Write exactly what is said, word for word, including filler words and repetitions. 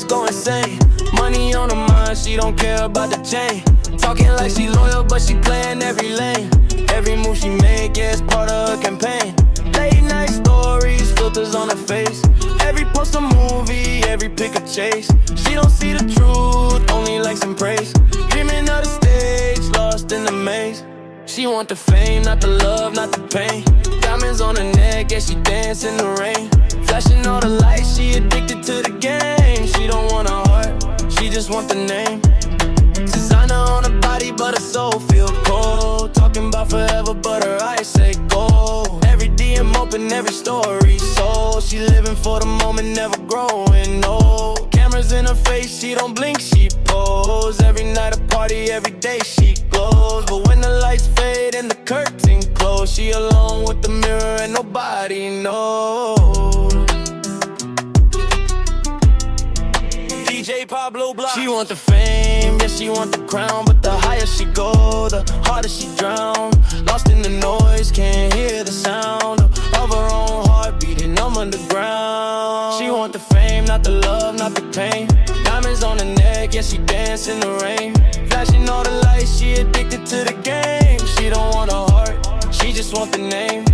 just go insane. Money on her mind, she don't care about the chain. Talking like she loyal, but she playing every lane. Every move she make, yeah, it's part of her campaign. Late night stories, filters on her face. Every post a movie, every pic a chase. She don't see the truth, only likes and praise. Dreaming of the stage, lost in the maze. She want the fame, not the love, not the pain. Diamonds on her neck, yeah, she dance in the rain. Flashing all the lights, she addicted to the game. She don't want a heart, she just want the name. Designer on her body, but her soul feel cold. Talking about forever, but her eyes say go. Every D M open, every story sold. She living for the moment, never growing old. Cameras in her face, she don't blink, she pose. Every night a party, every day she glows. But when the lights fade and the curtain close, she alone with the mirror and nobody knows. D J Pablo Block. She want the fame, yeah, she want the crown. But the higher she go, the harder she drown. Lost in the noise, can't hear the sound of her own heart beating on underground. She want the fame, not the love, not the pain. Diamonds on her neck, yeah, she dance in the rain. Flashing all the lights, she addicted to the game. She don't want a heart, she just want the name.